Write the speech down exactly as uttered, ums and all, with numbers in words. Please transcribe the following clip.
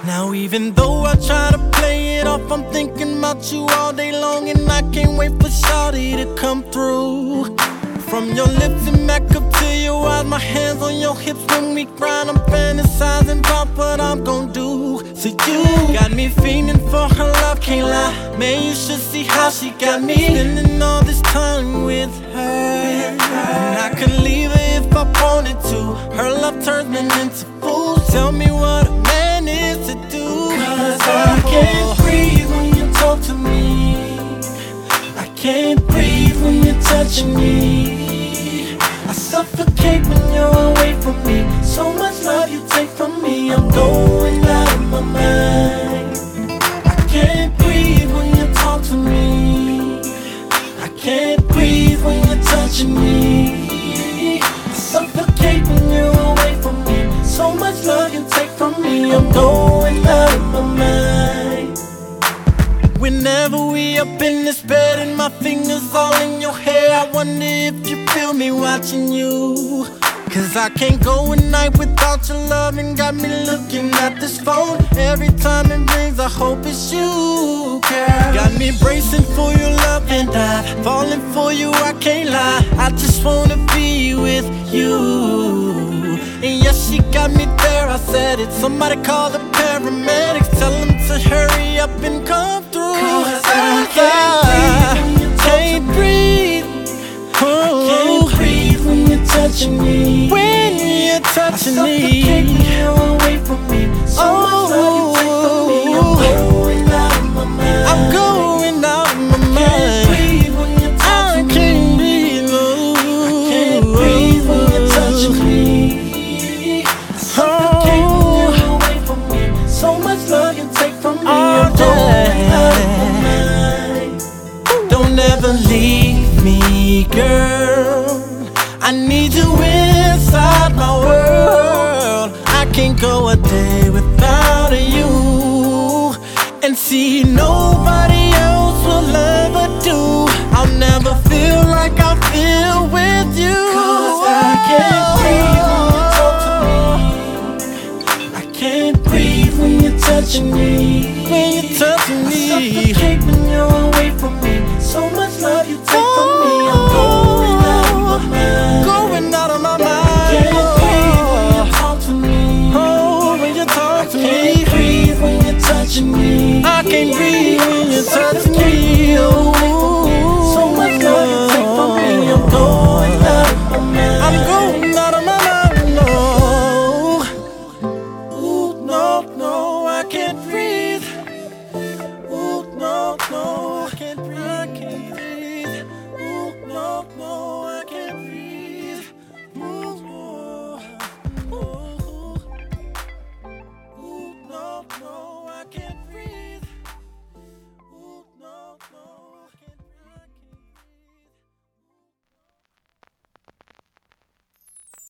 Now even though I try to play it off, I'm thinking about you all day long, and I can't wait for shawty to come through. From your lips and back up to your eyes, my hands on your hips when we grind. I'm fantasizing about what I'm gon' do. So you got me fiending for her love, can't lie. Man, you should see how she got me spending all this time with her. And I could leave her if I wanted to. Her love turns me into fools. Tell me what a man is to do. Cause I can't breathe when you talk to me. I can't breathe when you're touching me. I suffocate when you're away from me. So much love you take from me, I'm going out of my mind. I can't breathe when you talk to me. I can't breathe when you're touching me. I suffocate when you're away from me. So much love you take from me, I'm going out of my mind. Whenever we up in this bed and my fingers all in your hair, I wonder if you feel me watching you. Cause I can't go a night without your love, and got me looking at this phone every time it rings. I hope it's you, girl. Got me bracing for your love, and I'm falling for you, I can't lie. I just wanna be with you. And yes, she got me there, I said it. Somebody call the paramedics, tell them to hurry up and come through. Cause I can't breathe. Oh, I can't breathe when you're touching me. When you're touching me, I suffocate when you're away from me. So oh, much love you take from me, I'm going out of my mind. I'm going out of my mind. I can't breathe when you're touching me. I can't breathe, no. I can't breathe when you're touching me. I suffocate when you're away from me. So much love you take from me, I'm going out of my mind. Don't ever leave me, girl. I need you inside my world. I can't go a day without you. And see, nobody else will ever do. I'll never feel like I feel with you. Cause I can't breathe when you talk to me. I can't breathe when you're touching me. When you're touching me, I suffocate when you're away from me. So much love you take from me, I'm going out of my mind. Going out of my mind. I can't breathe when you talk to me. Oh, when you talk to me. I can't breathe when you're touching me. I can't breathe when you're touching me. Oh, so much love you take from me, I'm going out of my mind. I'm going out of my mind, no. Ooh, no, no, I can't breathe. Ooh, no, no, I can't breathe. I can't breathe. Ooh, no, no, I can't breathe. Ooh, no, ooh, ooh, no, no, I can't breathe.